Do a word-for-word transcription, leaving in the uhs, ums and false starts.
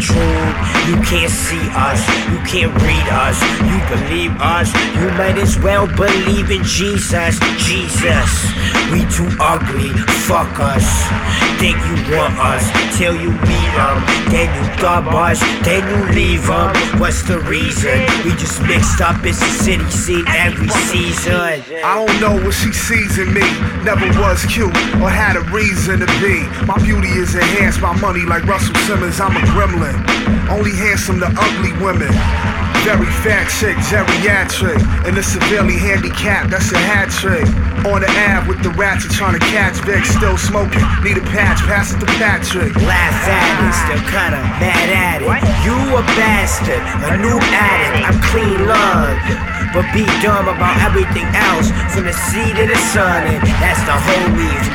controlled. You can't see us, you can't read us. You believe us, you might as well believe in Jesus. Jesus, we too ugly, fuck us. Think you want us, till you meet them. Then you dub us, then you leave them. What's the reason? We just mixed up, it's a city scene every season. I don't know what she sees in me. Never was cute or had a reason to be. My beauty is enhanced by money like Russell Simmons. I'm a gremlin, only handsome to ugly women. Very fat chick, geriatric, and a severely handicapped, that's a hat trick. On the Ave with the ratchet trying to catch Vic, still smoking, need a patch, pass it to Patrick. Laugh at it, still kinda mad at it. You a bastard, a new addict, I'm clean love. But be dumb about everything else, from the sea to the sun, and that's the whole reason.